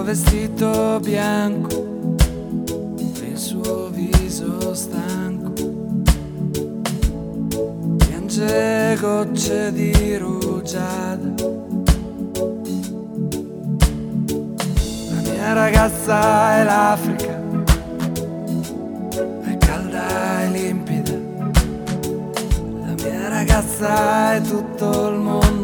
vestito bianco, il suo viso stanco piange gocce di rugiada. La mia ragazza è l'Africa, è calda e limpida. La mia ragazza è tutto il mondo.